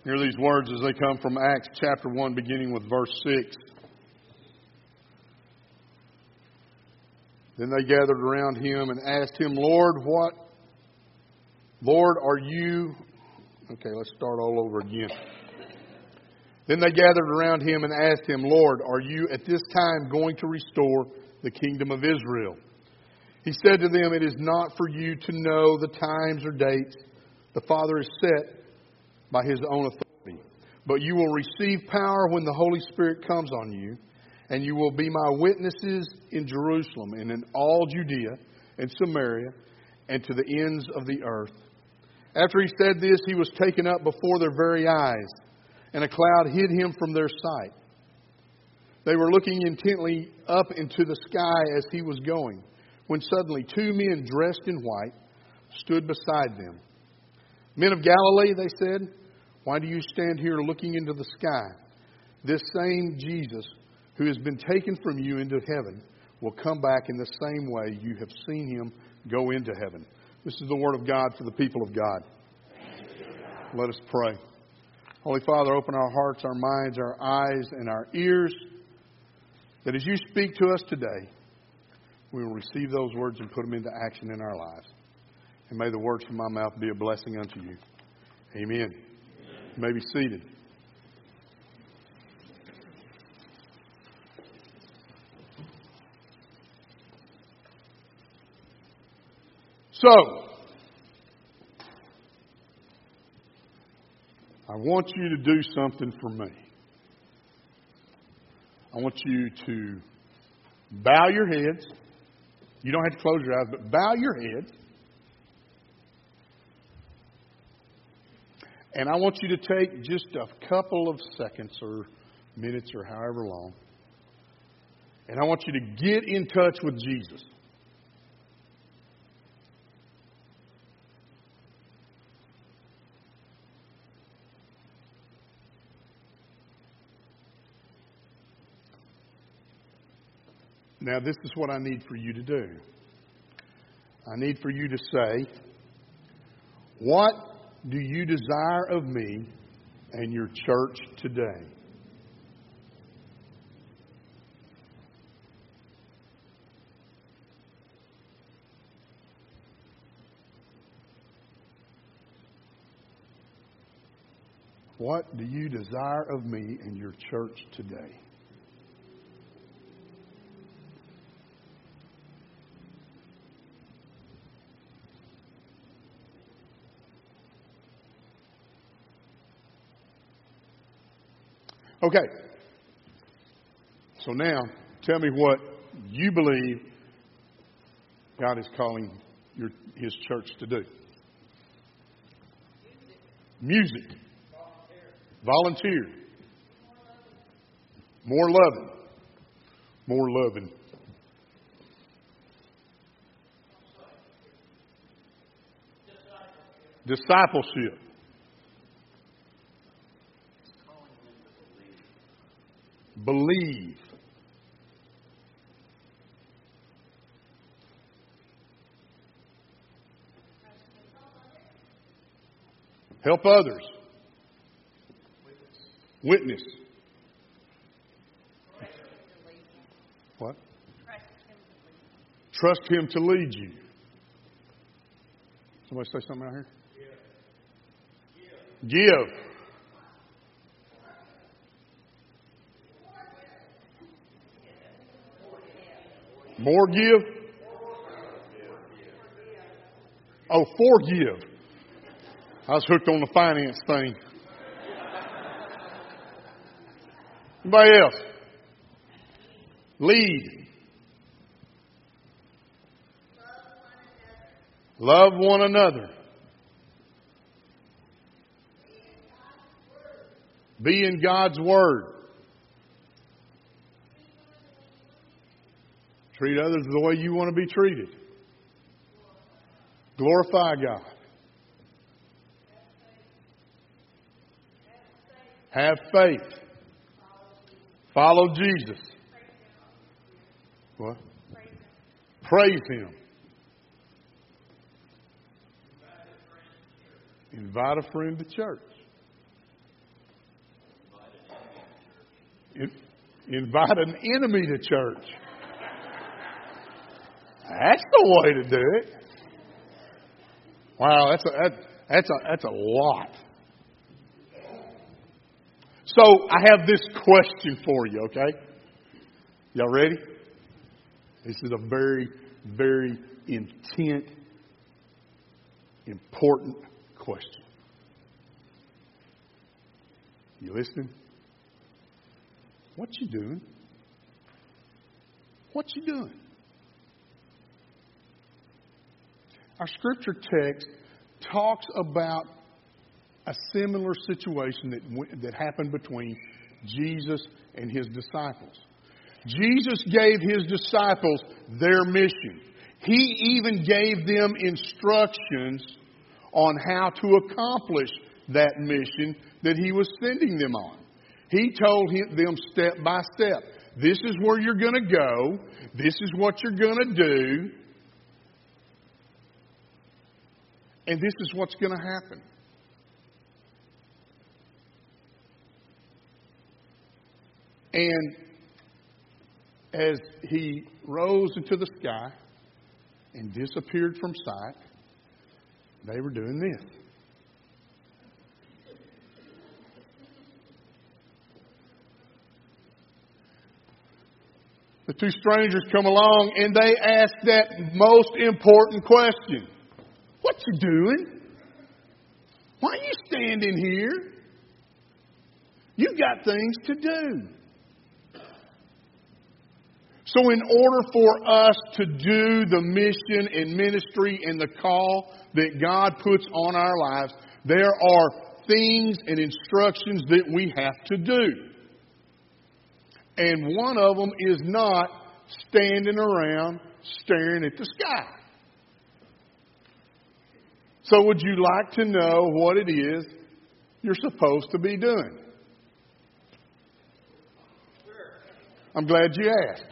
Hear these words as they come from Acts chapter 1, beginning with verse 6. Then they gathered around him and asked him, Lord, are you... Okay, let's start all over again. Then they gathered around him and asked him, Lord, are you at this time going to restore the kingdom of Israel? He said to them, it is not for you to know the times or dates the Father has set by His own authority. But you will receive power when the Holy Spirit comes on you, and you will be my witnesses in Jerusalem and in all Judea and Samaria and to the ends of the earth. After he said this, he was taken up before their very eyes, and a cloud hid him from their sight. They were looking intently up into the sky as he was going, when suddenly 2 men dressed in white stood beside them. Men of Galilee, they said, why do you stand here looking into the sky? This same Jesus who has been taken from you into heaven will come back in the same way you have seen Him go into heaven. This is the word of God for the people of God. Let us pray. Holy Father, open our hearts, our minds, our eyes, and our ears, that as you speak to us today, we will receive those words and put them into action in our lives. And may the words from my mouth be a blessing unto you. Amen. You may be seated. So, I want you to do something for me. I want you to bow your heads. You don't have to close your eyes, but bow your heads. And I want you to take just a couple of seconds or minutes or however long. And I want you to get in touch with Jesus. Now, this is what I need for you to do. I need for you to say, what do you desire of me and your church today? What do you desire of me and your church today? Okay. So now, tell me what you believe God is calling His church to do. Music. Volunteer. More loving. More loving. Discipleship. Believe. Help others. Witness. What? Trust Him to lead you. Somebody say something out here? Give. More give? Oh, forgive. I was hooked on the finance thing. Anybody else? Lead. Love one another. Be in God's Word. Treat others the way you want to be treated. Glorify God. Have faith. Follow Jesus. What? Praise Him. Invite a friend to church. Invite an enemy to church. That's the way to do it. Wow, that's a lot. So I have this question for you, okay? Y'all ready? This is a very, very important question. You listening? What you doing? What you doing? Our scripture text talks about a similar situation that happened between Jesus and His disciples. Jesus gave His disciples their mission. He even gave them instructions on how to accomplish that mission that He was sending them on. He told them step by step, this is where you're going to go. This is what you're going to do. And this is what's going to happen. And as He rose into the sky and disappeared from sight, they were doing this. The two strangers come along and they ask that most important question. What you doing? Why are you standing here? You've got things to do. So in order for us to do the mission and ministry and the call that God puts on our lives, there are things and instructions that we have to do. And one of them is not standing around staring at the sky. So would you like to know what it is you're supposed to be doing? I'm glad you asked.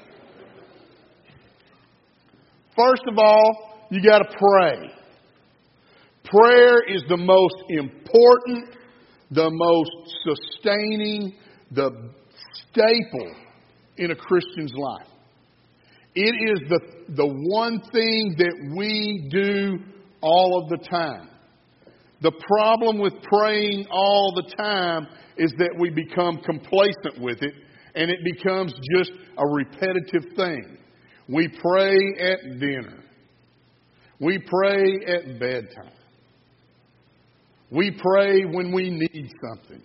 First of all, you got to pray. Prayer is the most important, the most sustaining, the staple in a Christian's life. It is the one thing that we do all of the time. The problem with praying all the time is that we become complacent with it and it becomes just a repetitive thing. We pray at dinner. We pray at bedtime. We pray when we need something.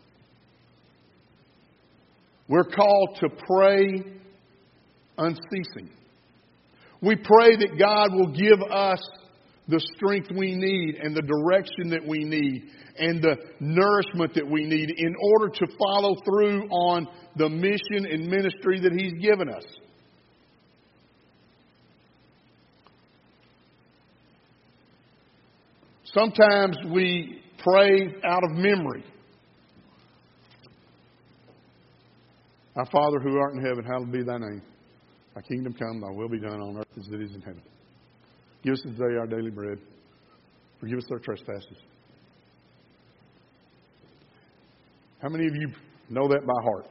We're called to pray unceasing. We pray that God will give us the strength we need and the direction that we need and the nourishment that we need in order to follow through on the mission and ministry that He's given us. Sometimes we pray out of memory. Our Father who art in heaven, hallowed be thy name. Thy kingdom come, thy will be done on earth as it is in heaven. Give us this day our daily bread. Forgive us our trespasses. How many of you know that by heart?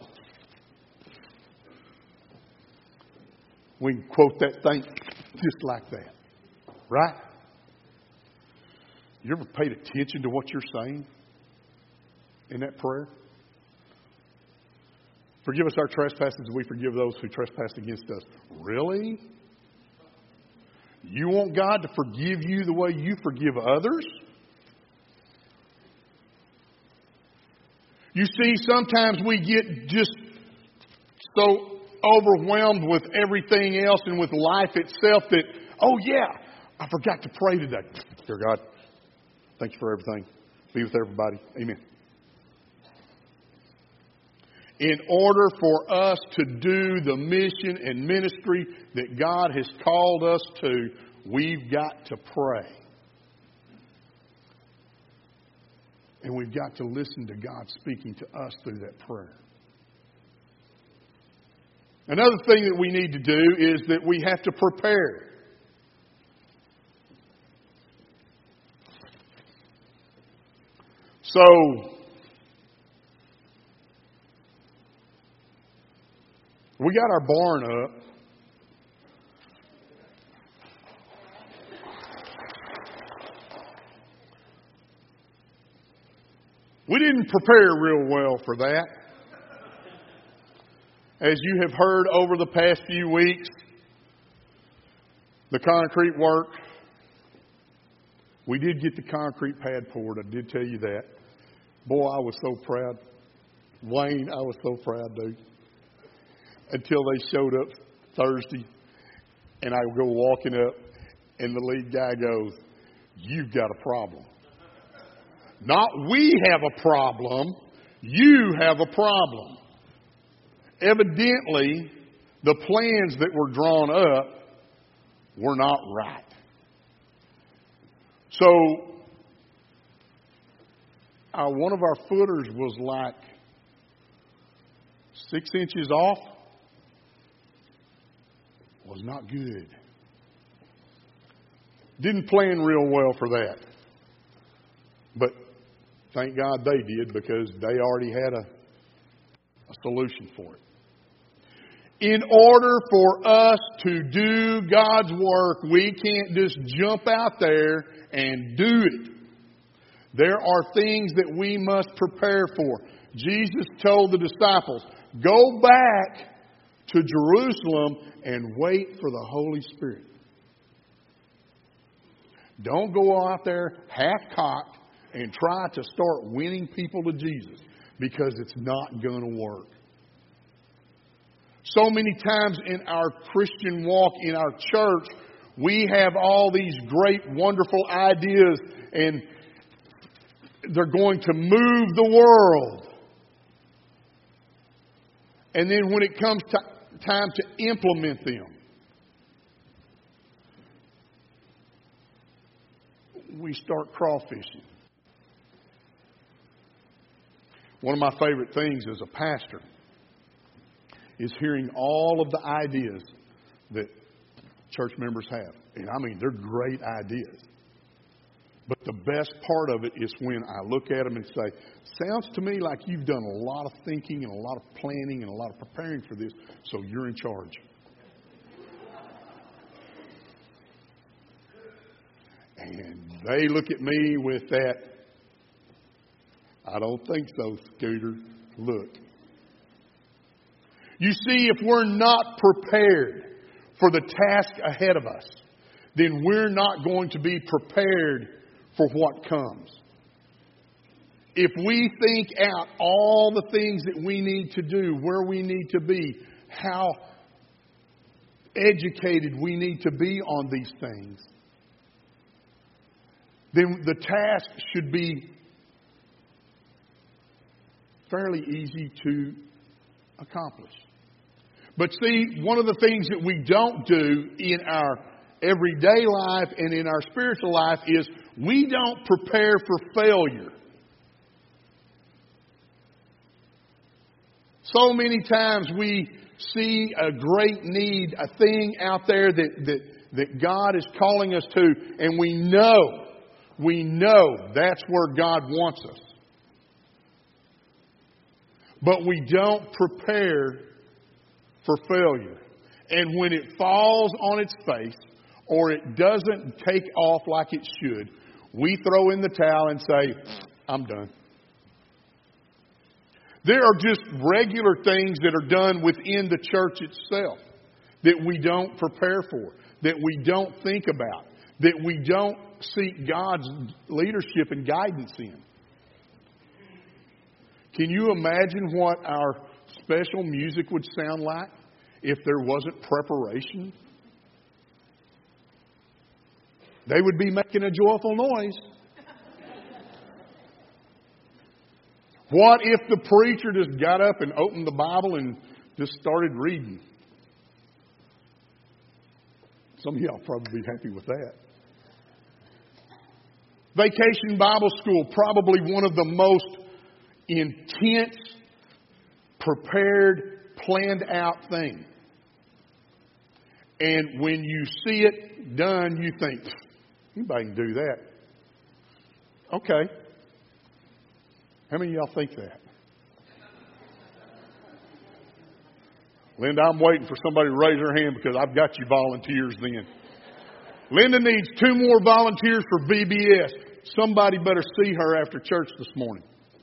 We can quote that thing just like that. Right? You ever paid attention to what you're saying in that prayer? Forgive us our trespasses as we forgive those who trespass against us. Really? You want God to forgive you the way you forgive others? You see, sometimes we get just so overwhelmed with everything else and with life itself that, oh yeah, I forgot to pray today. Dear God, thank you for everything. Be with everybody. Amen. In order for us to do the mission and ministry that God has called us to, we've got to pray. And we've got to listen to God speaking to us through that prayer. Another thing that we need to do is that we have to prepare. So, We got our barn up. We didn't prepare real well for that. As you have heard over the past few weeks, the concrete work, we did get the concrete pad poured. I did tell you that. Boy, I was so proud. Wayne, I was so proud, dude. Until they showed up Thursday, and I go walking up, and the lead guy goes, "You've got a problem." Not we have a problem, you have a problem. Evidently, the plans that were drawn up were not right. So, one of our footers was like 6 inches off. Was not good. Didn't plan real well for that. But thank God they did, because they already had a solution for it. In order for us to do God's work, we can't just jump out there and do it. There are things that we must prepare for. Jesus told the disciples, "Go back to Jerusalem and wait for the Holy Spirit." Don't go out there half-cocked and try to start winning people to Jesus, because it's not going to work. So many times in our Christian walk, in our church, we have all these great, wonderful ideas, and they're going to move the world. And then when it comes time to implement them, we start crawfishing. One of my favorite things as a pastor is hearing all of the ideas that church members have. And I mean, they're great ideas. But the best part of it is when I look at them and say, "Sounds to me like you've done a lot of thinking and a lot of planning and a lot of preparing for this, so you're in charge." And they look at me with that, "I don't think so, Scooter," look. You see, if we're not prepared for the task ahead of us, then we're not going to be prepared for what comes. If we think out all the things that we need to do, where we need to be, how educated we need to be on these things, then the task should be fairly easy to accomplish. But see, one of the things that we don't do in our everyday life and in our spiritual life is we don't prepare for failure. So many times we see a great need, a thing out there that God is calling us to, and we know that's where God wants us. But we don't prepare for failure. And when it falls on its face, or it doesn't take off like it should, we throw in the towel and say, "I'm done." There are just regular things that are done within the church itself that we don't prepare for, that we don't think about, that we don't seek God's leadership and guidance in. Can you imagine what our special music would sound like if there wasn't preparation? They would be making a joyful noise. What if the preacher just got up and opened the Bible and just started reading? Some of y'all probably be happy with that. Vacation Bible School, probably one of the most intense, prepared, planned out thing. And when you see it done, you think, anybody can do that. Okay. How many of y'all think that? Linda, I'm waiting for somebody to raise their hand because I've got you volunteers then. Linda needs 2 more volunteers for VBS. Somebody better see her after church this morning.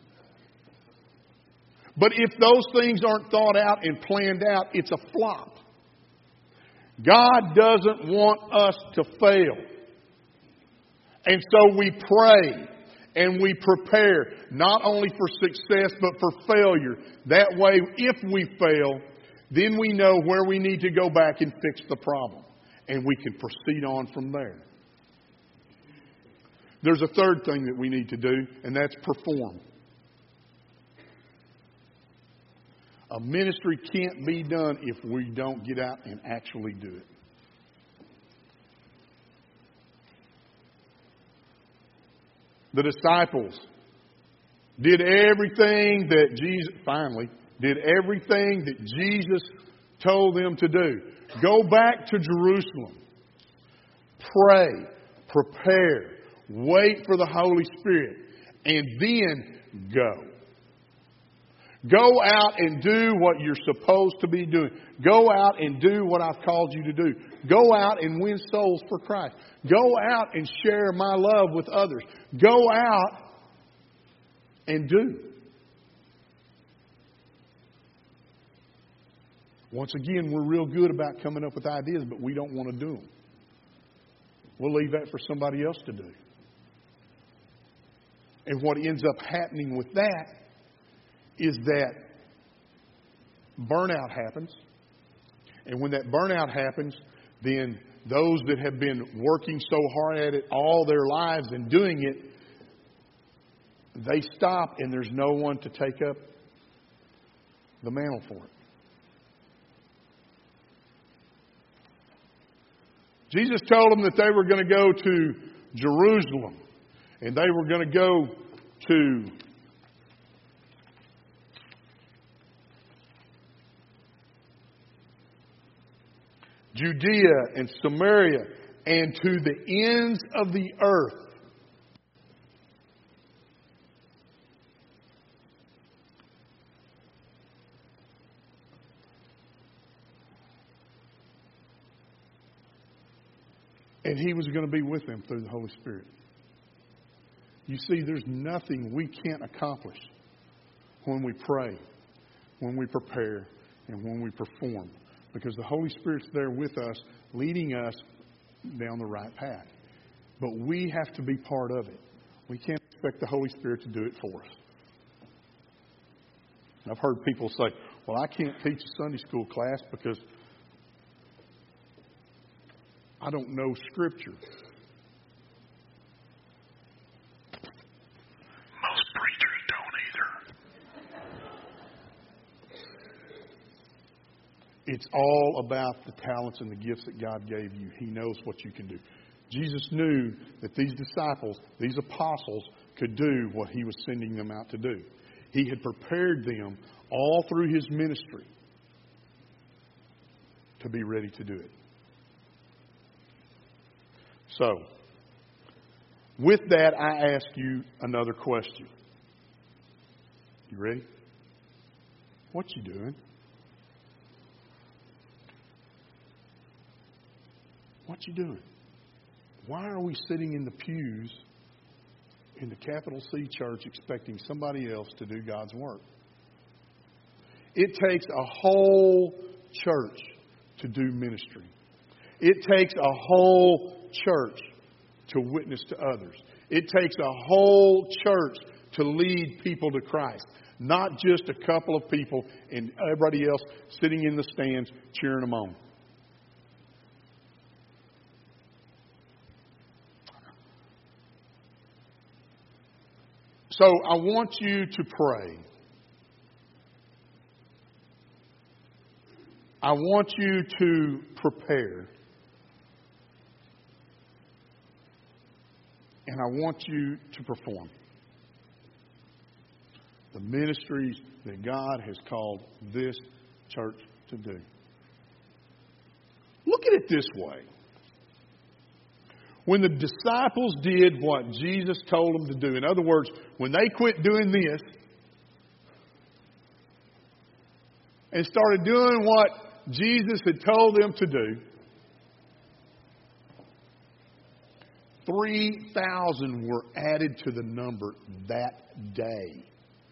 But if those things aren't thought out and planned out, it's a flop. God doesn't want us to fail. And so we pray and we prepare not only for success but for failure. That way, if we fail, then we know where we need to go back and fix the problem. And we can proceed on from there. There's a third thing that we need to do, and that's perform. A ministry can't be done if we don't get out and actually do it. The disciples did everything that Jesus told them to do. Go back to Jerusalem. Pray, prepare, wait for the Holy Spirit, and then go. Go out and do what you're supposed to be doing. Go out and do what I've called you to do. Go out and win souls for Christ. Go out and share my love with others. Go out and do. Once again, we're real good about coming up with ideas, but we don't want to do them. We'll leave that for somebody else to do. And what ends up happening with that is that burnout happens. And when that burnout happens, then those that have been working so hard at it all their lives and doing it, they stop and there's no one to take up the mantle for it. Jesus told them that they were going to go to Jerusalem and they were going to go to Judea and Samaria and to the ends of the earth. And He was going to be with them through the Holy Spirit. You see, there's nothing we can't accomplish when we pray, when we prepare, and when we perform. Because the Holy Spirit's there with us, leading us down the right path. But we have to be part of it. We can't expect the Holy Spirit to do it for us. I've heard people say, well, I can't teach a Sunday school class because I don't know Scripture. Most preachers don't either. It's all about the talents and the gifts that God gave you. He knows what you can do. Jesus knew that these disciples, these apostles, could do what He was sending them out to do. He had prepared them all through His ministry to be ready to do it. So, with that, I ask you another question. You ready? What you doing? What you doing? Why are we sitting in the pews in the capital C church expecting somebody else to do God's work? It takes a whole church to do ministry. It takes a whole church to witness to others. It takes a whole church to lead people to Christ. Not just a couple of people and everybody else sitting in the stands cheering them on. So I want you to pray. I want you to prepare. And I want you to perform the ministries that God has called this church to do. Look at it this way. When the disciples did what Jesus told them to do, in other words, when they quit doing this, and started doing what Jesus had told them to do, 3,000 were added to the number that day.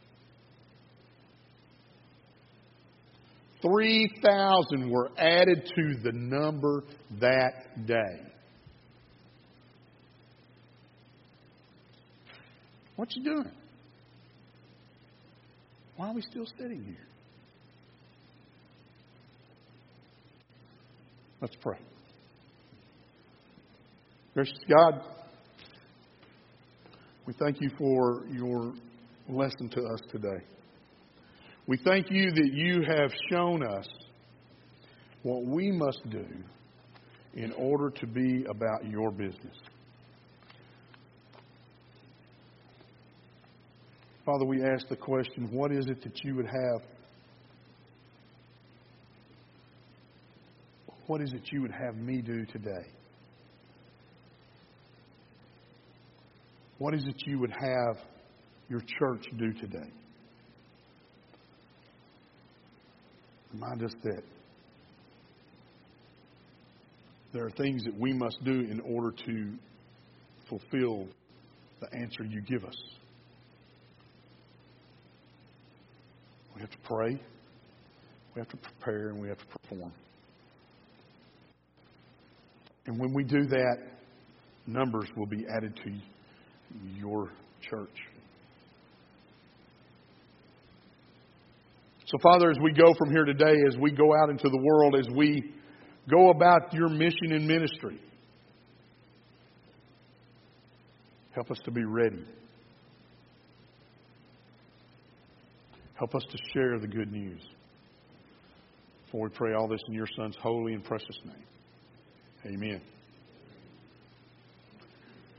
3,000 were added to the number that day. What you doing? Why are we still sitting here? Let's pray. Gracious God, we thank you for your lesson to us today. We thank you that you have shown us what we must do in order to be about your business. Father, we ask the question, what is it that you would have? What is it you would have me do today? What is it you would have your church do today? Remind us that there are things that we must do in order to fulfill the answer you give us. We have to pray, we have to prepare, and we have to perform. And when we do that, numbers will be added to your church. So, Father, as we go from here today, as we go out into the world, as we go about your mission and ministry, help us to be ready. Help us to share the good news. For we pray all this in your Son's holy and precious name. Amen.